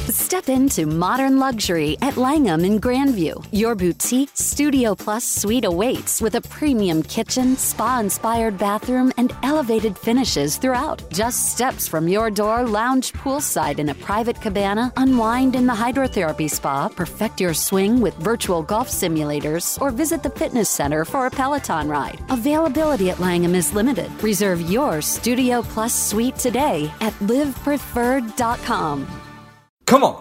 Step into modern luxury at Langham in Grandview. Your boutique Studio Plus suite awaits with a premium kitchen, spa-inspired bathroom, and elevated finishes throughout. Just steps from your door, lounge poolside in a private cabana, unwind in the hydrotherapy spa, perfect your swing with virtual golf simulators, or visit the fitness center for a Peloton ride. Availability at Langham is limited. Reserve your Studio Plus suite today at livepreferred.com. Come on.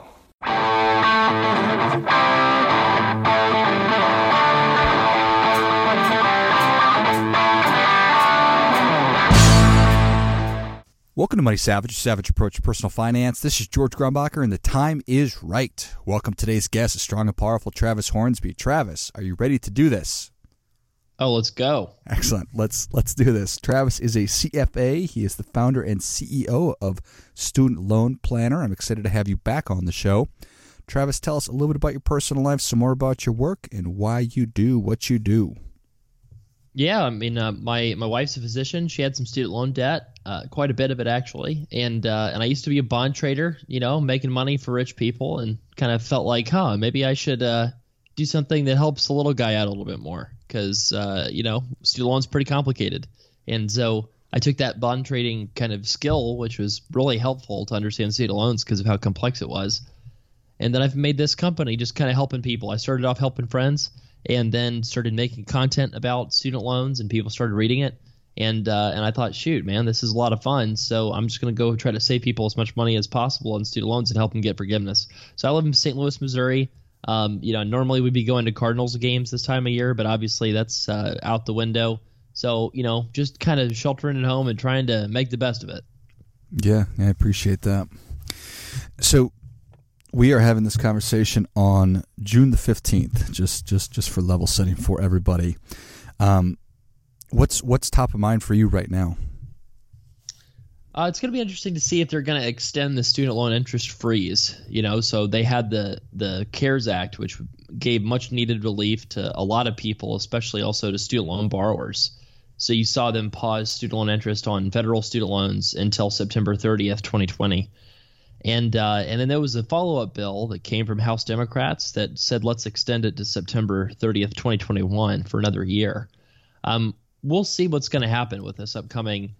Welcome to Money Savage, Savage Approach to Personal Finance. This is George Grumbacher, and the time is right. Welcome. Today's guest is strong and powerful Travis Hornsby. Travis, are you ready to do this? Oh, let's go. Excellent. Let's do this. Travis is a CFA. He is the founder and CEO of Student Loan Planner. I'm excited to have you back on the show. Travis, tell us a little bit about your personal life, some more about your work, and why you do what you do. Yeah, I mean, my wife's a physician. She had some student loan debt, quite a bit of it actually, and I used to be a bond trader, making money for rich people, and kind of felt like, maybe I should do something that helps the little guy out a little bit more. Because, student loans pretty complicated. And so I took that bond trading kind of skill, which was really helpful to understand student loans because of how complex it was. And then I've made this company just kind of helping people. I started off helping friends and then started making content about student loans, and people started reading it. And I thought, shoot, man, this is a lot of fun. So I'm just going to go try to save people as much money as possible on student loans and help them get forgiveness. So I live in St. Louis, Missouri. Normally we'd be going to Cardinals games this time of year, but obviously that's out the window. So, just kind of sheltering at home and trying to make the best of it. Yeah, I appreciate that. So we are having this conversation on June the 15th, just for level setting for everybody. What's top of mind for you right now? It's going to be interesting to see if they're going to extend the student loan interest freeze. So they had the CARES Act, which gave much needed relief to a lot of people, especially also to student loan borrowers. So you saw them pause student loan interest on federal student loans until September 30th, 2020. And then there was a follow-up bill that came from House Democrats that said let's extend it to September 30th, 2021 for another year. We'll see what's going to happen with this upcoming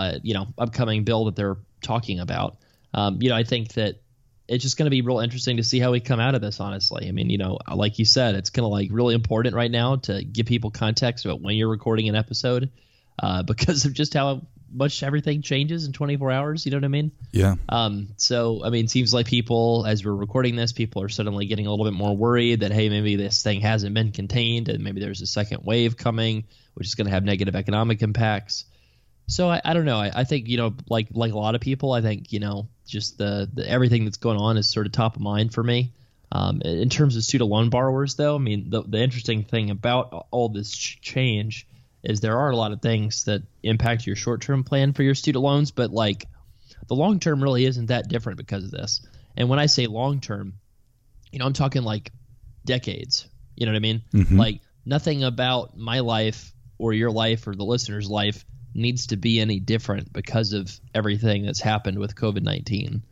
bill that they're talking about. I think that it's just going to be real interesting to see how we come out of this, honestly. I mean, like you said, it's kind of really important right now to give people context about when you're recording an episode because of just how much everything changes in 24 hours. You know what I mean? Yeah. So, it seems like people, as we're recording this, people are suddenly getting a little bit more worried that, hey, maybe this thing hasn't been contained and maybe there's a second wave coming, which is going to have negative economic impacts. So I don't know. I think, like a lot of people, I think, just the everything that's going on is sort of top of mind for me. In terms of student loan borrowers, though, the interesting thing about all this change is there are a lot of things that impact your short-term plan for your student loans, but the long-term really isn't that different because of this. And when I say long-term, I'm talking decades. You know what I mean? Mm-hmm. Nothing about my life or your life or the listener's life needs to be any different because of everything that's happened with COVID-19.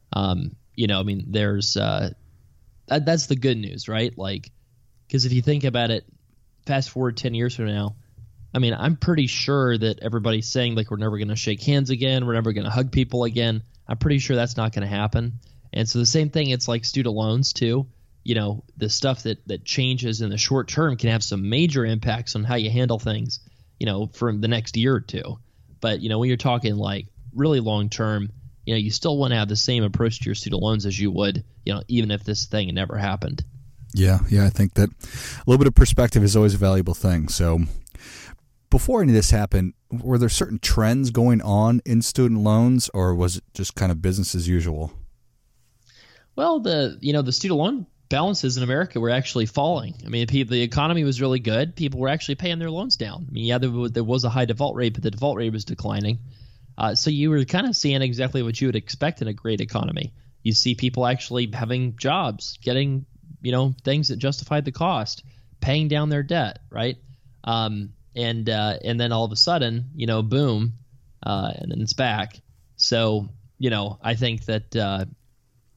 There's that's the good news, right? Because if you think about it, fast forward 10 years from now, I'm pretty sure that everybody's saying we're never going to shake hands again, we're never going to hug people again. I'm pretty sure that's not going to happen. And so the same thing, it's like student loans too. The stuff that changes in the short term can have some major impacts on how you handle things, for the next year or two. But, when you're talking really long term, you still want to have the same approach to your student loans as you would, even if this thing had never happened. Yeah. I think that a little bit of perspective is always a valuable thing. So before any of this happened, were there certain trends going on in student loans, or was it just kind of business as usual? Well, the student loan balances in America were actually falling. The economy was really good. People were actually paying their loans down. There was a high default rate, but the default rate was declining. So you were kind of seeing exactly what you would expect in a great economy. You see people actually having jobs, getting, things that justified the cost, paying down their debt, right? And then all of a sudden, boom, and then it's back. So, I think that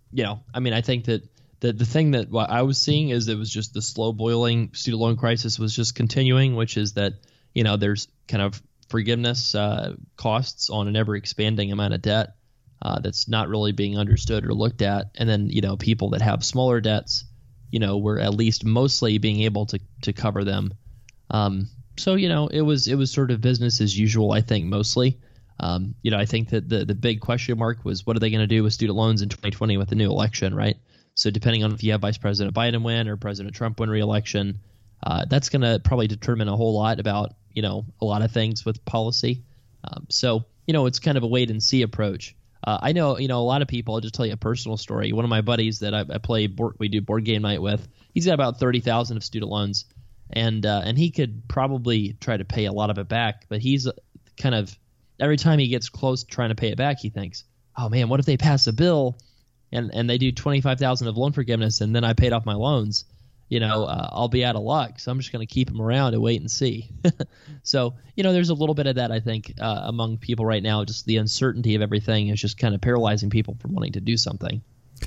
I mean, I think that the thing that what I was seeing is it was just the slow boiling student loan crisis was just continuing, which is that, there's kind of forgiveness costs on an ever expanding amount of debt that's not really being understood or looked at. And then, people that have smaller debts, were at least mostly being able to cover them. So, it was sort of business as usual, I think, mostly. I think that the big question mark was what are they going to do with student loans in 2020 with the new election, right? So depending on if you have Vice President Biden win or President Trump win re-election, that's going to probably determine a whole lot about, a lot of things with policy. So, it's kind of a wait and see approach. I know, a lot of people, I'll just tell you a personal story. One of my buddies that we do board game night with, he's got about 30,000 of student loans, and he could probably try to pay a lot of it back, but he's kind of every time he gets close to trying to pay it back, he thinks, oh man, what if they pass a bill and they do 25,000 of loan forgiveness and then I paid off my loans? I'll be out of luck. So I'm just going to keep him around and wait and see. So, there's a little bit of that, I think, among people right now. Just the uncertainty of everything is just kind of paralyzing people from wanting to do something.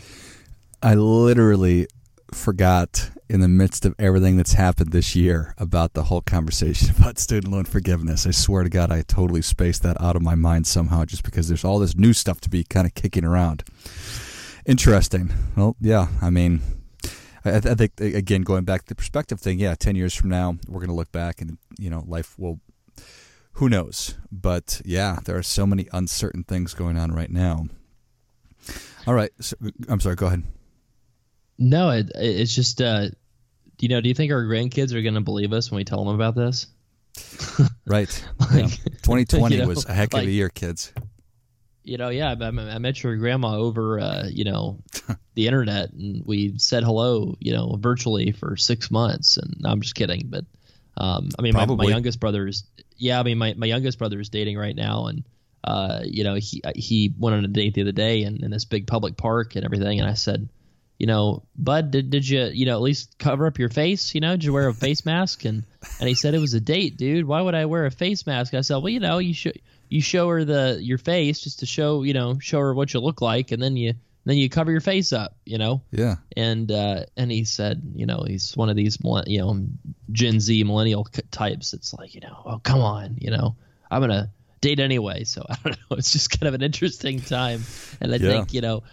I literally forgot in the midst of everything that's happened this year about the whole conversation about student loan forgiveness. I swear to God, I totally spaced that out of my mind somehow just because there's all this new stuff to be kind of kicking around. Interesting. Well, yeah, I mean, I think, again, going back to the perspective thing, 10 years from now, we're going to look back and, life will, who knows? But, yeah, there are so many uncertain things going on right now. All right. So, I'm sorry. Go ahead. No, it's just, do you think our grandkids are going to believe us when we tell them about this? Right. 2020 was a heck of a year, kids. I met your grandma over, the internet, and we said hello, virtually for 6 months. And I'm just kidding, but my youngest brother is, my youngest brother is dating right now, and he went on a date the other day in this big public park and everything, and I said, Bud, did you, at least cover up your face? Did you wear a face mask? And he said it was a date, dude. Why would I wear a face mask? I said, well, you show her your face just to show her what you look like, and then you cover your face up, Yeah. And he said, he's one of these, Gen Z millennial types. It's like, oh, come on, I'm going to date anyway. So I don't know. It's just kind of an interesting time. And I think,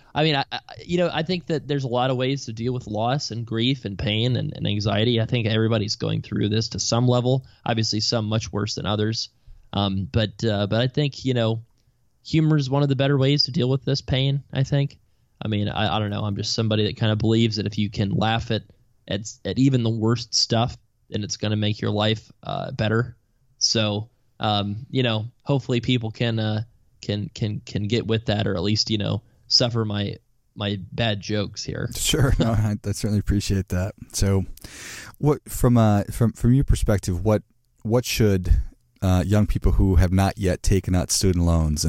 I think that there's a lot of ways to deal with loss and grief and pain and anxiety. I think everybody's going through this to some level, obviously some much worse than others. But I think, humor is one of the better ways to deal with this pain, I think. I mean, I don't know. I'm just somebody that kind of believes that if you can laugh at even the worst stuff, then it's going to make your life better. So, hopefully people can get with that, or at least, suffer my bad jokes here. Sure. No, I certainly appreciate that. So what, from your perspective, what should young people who have not yet taken out student loans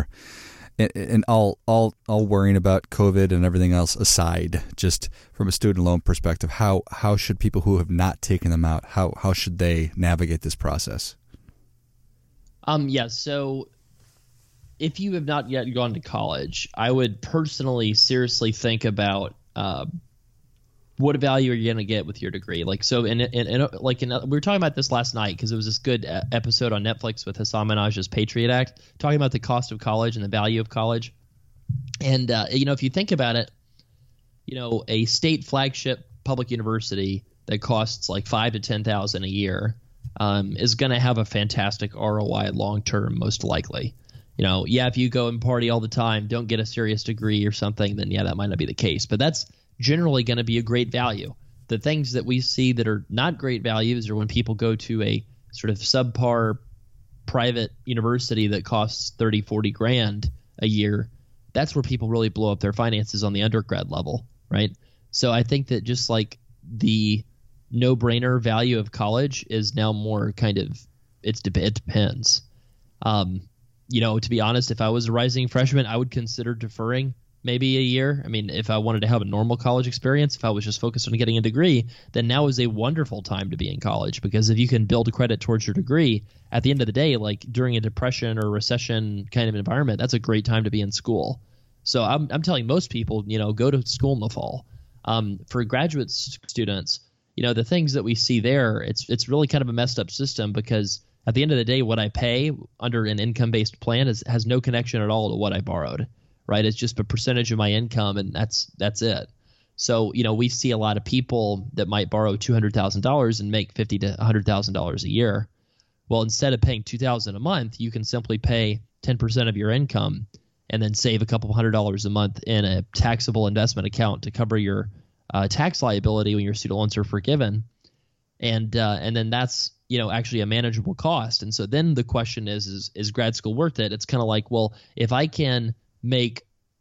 and all worrying about COVID and everything else aside, just from a student loan perspective, how should people who have not taken them out, how should they navigate this process? So if you have not yet gone to college, I would personally seriously think about what value are you going to get with your degree? Like, so we were talking about this last night because it was this good episode on Netflix with Hassan Minhaj's Patriot Act, talking about the cost of college and the value of college. And, if you think about it, a state flagship public university that costs like $5,000 to $10,000 a year is going to have a fantastic ROI long-term, most likely. If you go and party all the time, don't get a serious degree or something, then that might not be the case. But that's generally going to be a great value. The things that we see that are not great values are when people go to a sort of subpar private university that costs 30, 40 grand a year. That's where people really blow up their finances on the undergrad level, right? So I think that just like the no-brainer value of college is now more kind of it depends. To be honest, if I was a rising freshman, I would consider deferring maybe a year. I mean, if I wanted to have a normal college experience, if I was just focused on getting a degree, then now is a wonderful time to be in college, because if you can build credit towards your degree, at the end of the day, like during a depression or recession kind of environment, that's a great time to be in school. So I'm telling most people, go to school in the fall. For graduate students, the things that we see there, it's really kind of a messed up system, because at the end of the day, what I pay under an income-based plan has no connection at all to what I borrowed, right? It's just a percentage of my income, and that's it. So, we see a lot of people that might borrow $200,000 and make $50,000 to $100,000 a year. Well, instead of paying $2,000 a month, you can simply pay 10% of your income and then save a couple $100 a month in a taxable investment account to cover your tax liability when your student loans are forgiven. And then that's, actually a manageable cost. And so then the question is grad school worth it? It's kind of like, well, if I can take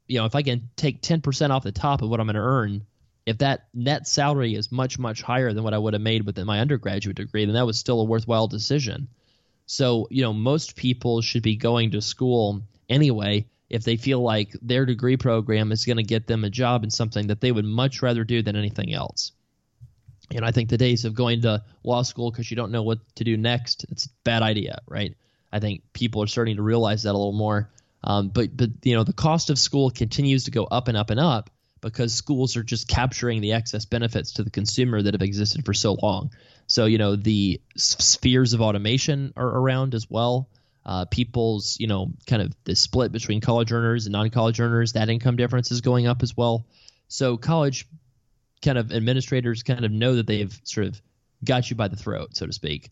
10% off the top of what I'm going to earn, if that net salary is much, much higher than what I would have made with my undergraduate degree, then that was still a worthwhile decision. So, most people should be going to school anyway if they feel like their degree program is going to get them a job in something that they would much rather do than anything else. I think the days of going to law school because you don't know what to do next, it's a bad idea, right? I think people are starting to realize that a little more. But the cost of school continues to go up and up and up because schools are just capturing the excess benefits to the consumer that have existed for so long. So, the spheres of automation are around as well. People's, kind of the split between college earners and non-college earners, that income difference is going up as well. So college kind of administrators kind of know that they've sort of got you by the throat, so to speak,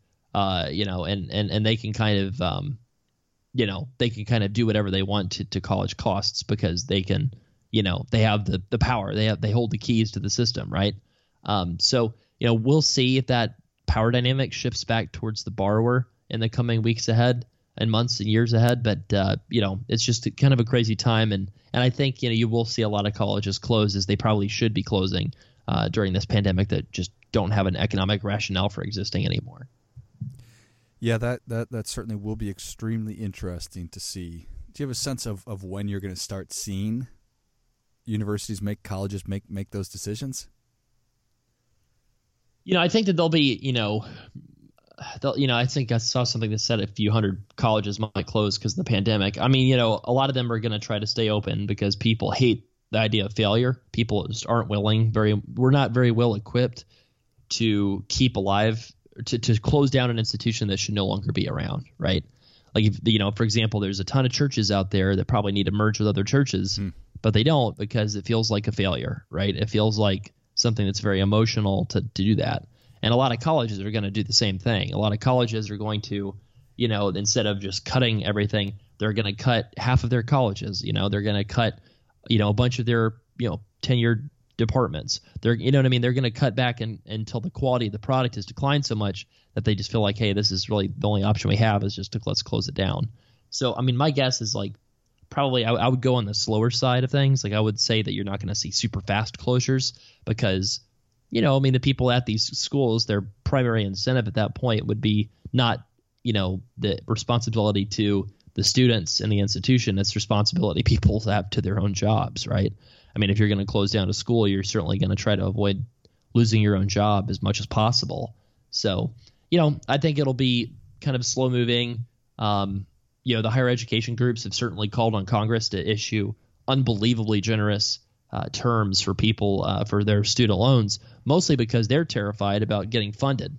and they can kind of, they can kind of do whatever they want to college costs because they can, they have the power, they hold the keys to the system, right? So, we'll see if that power dynamic shifts back towards the borrower in the coming weeks ahead and months and years ahead. But, it's just kind of a crazy time. And I think, you will see a lot of colleges close as they probably should be closing during this pandemic that just don't have an economic rationale for existing anymore. Yeah, that certainly will be extremely interesting to see. Do you have a sense of when you're going to start seeing colleges make those decisions? I think that they'll be, I think I saw something that said a few hundred colleges might close because of the pandemic. I mean, a lot of them are going to try to stay open because people hate the idea of failure. People just aren't we're not very well equipped to keep alive, to close down an institution that should no longer be around, right? Like, if, for example, there's a ton of churches out there that probably need to merge with other churches, but they don't because it feels like a failure, right? It feels like something that's very emotional to do that. And a lot of colleges are going to do the same thing. A lot of colleges are going to, instead of just cutting everything, they're going to cut half of their colleges. They're going to cut, a bunch of their, tenured departments. They're, They're going to cut back until the quality of the product has declined so much that they just feel like, hey, this is really the only option we have is just let's close it down. So, my guess is probably I would go on the slower side of things. I would say that you're not going to see super fast closures because, the people at these schools, their primary incentive at that point would be not, the responsibility to the students and the institution. It's responsibility people have to their own jobs, right? If you're going to close down a school, you're certainly going to try to avoid losing your own job as much as possible. So, I think it'll be kind of slow moving. The higher education groups have certainly called on Congress to issue unbelievably generous terms for people for their student loans, mostly because they're terrified about getting funded,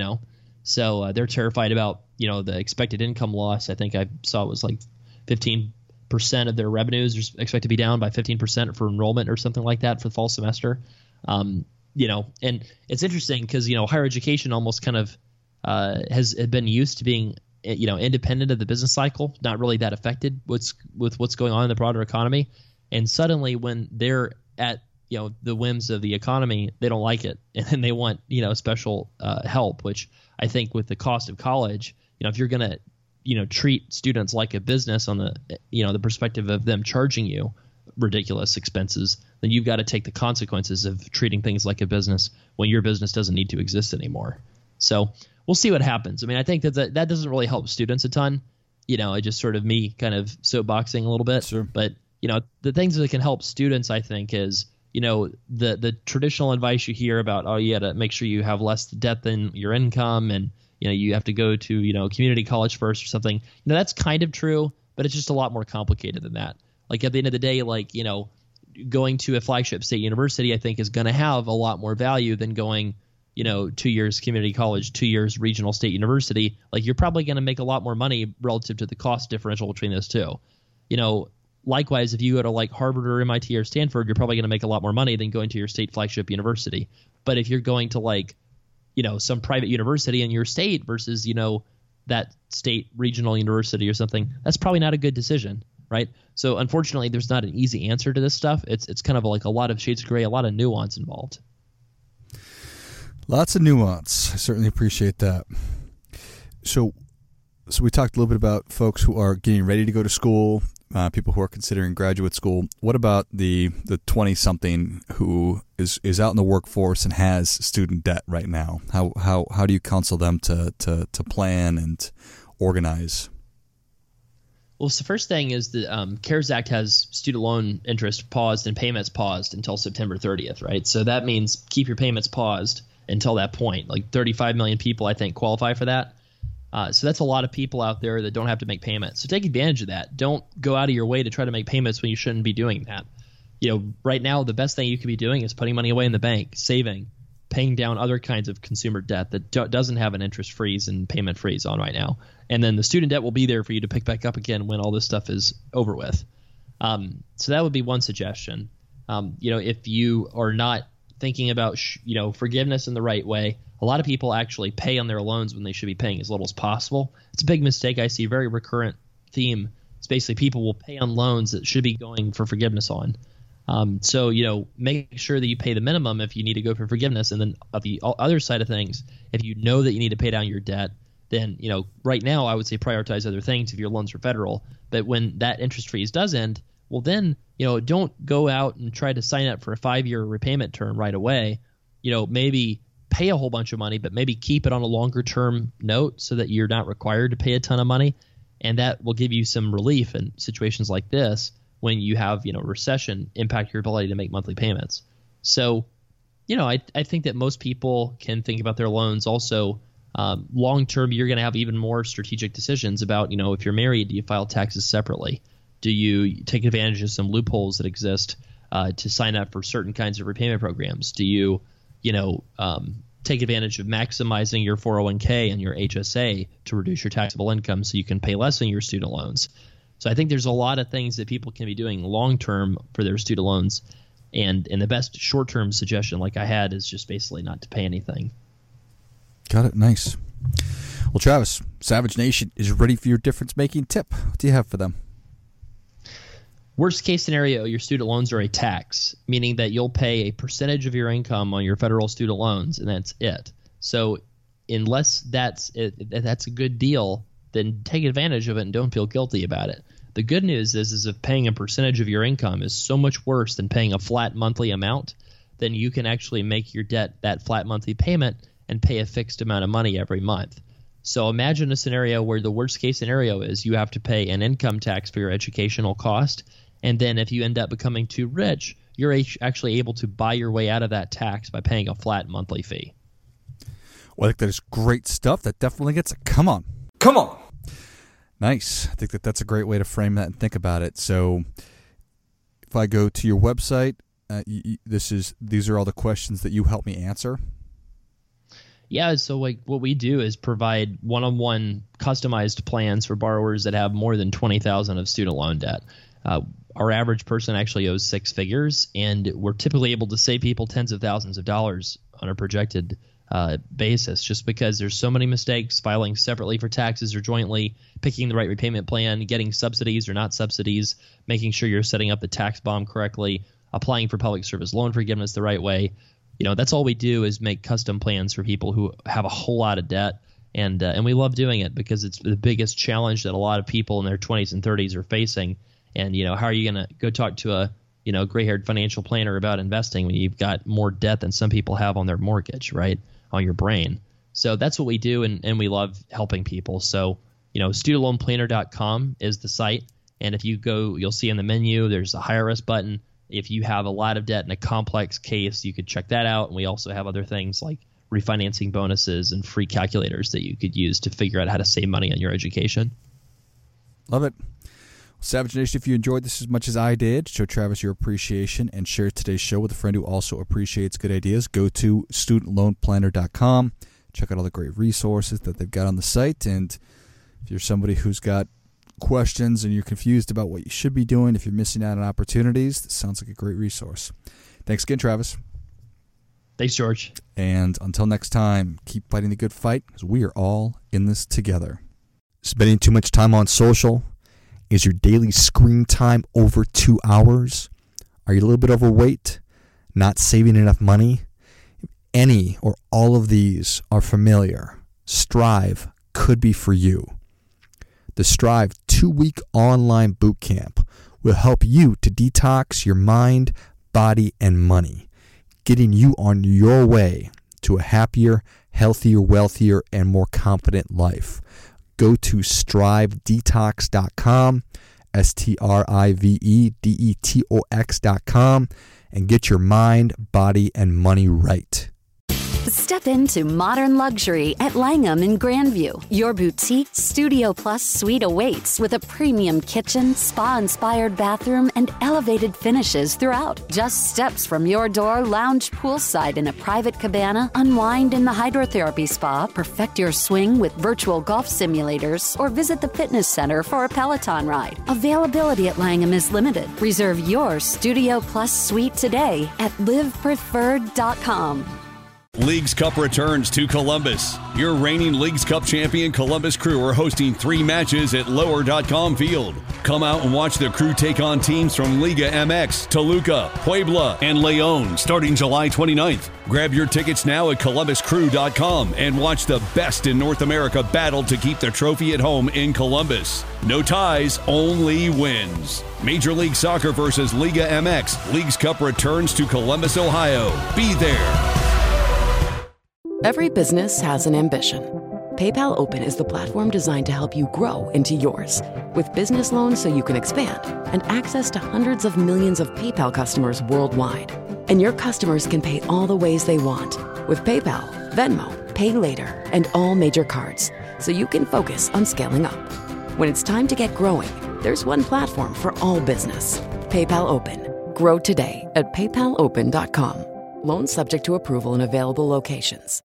So they're terrified about, the expected income loss. I think I saw it was 15% of their revenues are expected to be down by 15% for enrollment or something like that for the fall semester. And it's interesting because, higher education almost kind of has been used to being, independent of the business cycle, not really that affected with what's going on in the broader economy. And suddenly when they're at, the whims of the economy, they don't like it. And then they want, special help, which I think with the cost of college, if you're going to, treat students like a business on the, the perspective of them charging you ridiculous expenses, then you've got to take the consequences of treating things like a business when your business doesn't need to exist anymore. So we'll see what happens. I think that doesn't really help students a ton. It just sort of me kind of soapboxing a little bit. Sure. But, the things that can help students, I think, is, the traditional advice you hear about, you got to make sure you have less debt than your income and, you have to go to, community college first or something. That's kind of true, but it's just a lot more complicated than that. Like at the end of the day, like, going to a flagship state university, I think is going to have a lot more value than going, 2 years community college, 2 years regional state university. Like you're probably going to make a lot more money relative to the cost differential between those two. Likewise, if you go to like Harvard or MIT or Stanford, you're probably going to make a lot more money than going to your state flagship university. But if you're going to like, some private university in your state versus, that state regional university or something, that's probably not a good decision, right? So unfortunately, there's not an easy answer to this stuff. It's kind of like a lot of shades of gray, a lot of nuance involved. Lots of nuance. I certainly appreciate that. So we talked a little bit about folks who are getting ready to go to school, people who are considering graduate school. What about the 20-something who is out in the workforce and has student debt right now? How do you counsel them to plan and organize? Well, so the first thing is the CARES Act has student loan interest paused and payments paused until September 30th, right? So that means keep your payments paused until that point. Like 35 million people, I think, qualify for that. So that's a lot of people out there that don't have to make payments. So take advantage of that. Don't go out of your way to try to make payments when you shouldn't be doing that. Right now, the best thing you could be doing is putting money away in the bank, saving, paying down other kinds of consumer debt that doesn't have an interest freeze and payment freeze on right now. And then the student debt will be there for you to pick back up again when all this stuff is over with. So that would be one suggestion. If you are not thinking about forgiveness in the right way, a lot of people actually pay on their loans when they should be paying as little as possible. It's a big mistake. I see a very recurrent theme. It's basically people will pay on loans that should be going for forgiveness on. So make sure that you pay the minimum if you need to go for forgiveness. And then on the other side of things, if you know that you need to pay down your debt, then right now I would say prioritize other things if your loans are federal. But when that interest freeze does end, well then don't go out and try to sign up for a 5-year repayment term right away. Maybe pay a whole bunch of money, but maybe keep it on a longer term note so that you're not required to pay a ton of money. And that will give you some relief in situations like this when you have, recession impact your ability to make monthly payments. So, I think that most people can think about their loans. Also, long term, you're going to have even more strategic decisions about, if you're married, do you file taxes separately? Do you take advantage of some loopholes that exist to sign up for certain kinds of repayment programs? Do you, take advantage of maximizing your 401k and your HSA to reduce your taxable income so you can pay less on your student loans? So I think there's a lot of things that people can be doing long term for their student loans. And the best short term suggestion, like I had, is just basically not to pay anything. Got it. Nice. Well, Travis, Savage Nation is ready for your difference-making tip. What do you have for them? Worst case scenario, your student loans are a tax, meaning that you'll pay a percentage of your income on your federal student loans, and that's it. So unless that's a good deal, then take advantage of it and don't feel guilty about it. The good news is if paying a percentage of your income is so much worse than paying a flat monthly amount, then you can actually make your debt that flat monthly payment and pay a fixed amount of money every month. So imagine a scenario where the worst case scenario is you have to pay an income tax for your educational cost. And then if you end up becoming too rich, you're actually able to buy your way out of that tax by paying a flat monthly fee. Well, I think that is great stuff. That definitely gets it. Come on. Nice. I think that's a great way to frame that and think about it. So if I go to your website, these are all the questions that you help me answer. Yeah, so like what we do is provide one-on-one customized plans for borrowers that have more than $20,000 of student loan debt. Our average person actually owes 6 figures, and we're typically able to save people tens of thousands of dollars on a projected basis just because there's so many mistakes, filing separately for taxes or jointly, picking the right repayment plan, getting subsidies or not subsidies, making sure you're setting up the tax bomb correctly, applying for public service loan forgiveness the right way. That's all we do is make custom plans for people who have a whole lot of debt. And we love doing it because it's the biggest challenge that a lot of people in their 20s and 30s are facing. And, how are you going to go talk to a, gray-haired financial planner about investing when you've got more debt than some people have on their mortgage, right, on your brain? So that's what we do, and we love helping people. So, studentloanplanner.com is the site. And if you go, you'll see in the menu, there's a hire us button. If you have a lot of debt in a complex case, you could check that out. And we also have other things like refinancing bonuses and free calculators that you could use to figure out how to save money on your education. Love it. Savage Nation, if you enjoyed this as much as I did, show Travis your appreciation and share today's show with a friend who also appreciates good ideas. Go to studentloanplanner.com. Check out all the great resources that they've got on the site. And if you're somebody who's got questions and you're confused about what you should be doing, if you're missing out on opportunities, this sounds like a great resource. Thanks again, Travis. Thanks, George. And until next time, keep fighting the good fight because we are all in this together. Spending too much time on social? Is your daily screen time over 2 hours? Are you a little bit overweight? Not saving enough money? If any or all of these are familiar, Strive could be for you. The Strive 2-week online bootcamp will help you to detox your mind, body, and money, getting you on your way to a happier, healthier, wealthier, and more confident life. Go to strivedetox.com, STRIVEDETOX.com, and get your mind, body, and money right. Step into modern luxury at Langham in Grandview. Your boutique Studio Plus suite awaits with a premium kitchen, spa-inspired bathroom, and elevated finishes throughout. Just steps from your door, lounge poolside in a private cabana, unwind in the hydrotherapy spa, perfect your swing with virtual golf simulators, or visit the fitness center for a Peloton ride. Availability at Langham is limited. Reserve your Studio Plus suite today at livepreferred.com. Leagues Cup returns to Columbus. Your reigning Leagues Cup champion Columbus Crew are hosting 3 matches at Lower.com Field. Come out and watch the Crew take on teams from Liga MX, Toluca, Puebla, and León starting July 29th. Grab your tickets now at ColumbusCrew.com and watch the best in North America battle to keep the trophy at home in Columbus. No ties, only wins. Major League Soccer versus Liga MX. Leagues Cup returns to Columbus, Ohio. Be there. Every business has an ambition. PayPal Open is the platform designed to help you grow into yours. With business loans so you can expand and access to hundreds of millions of PayPal customers worldwide. And your customers can pay all the ways they want with PayPal, Venmo, Pay Later, and all major cards, so you can focus on scaling up. When it's time to get growing, there's one platform for all business. PayPal Open. Grow today at paypalopen.com. Loans subject to approval in available locations.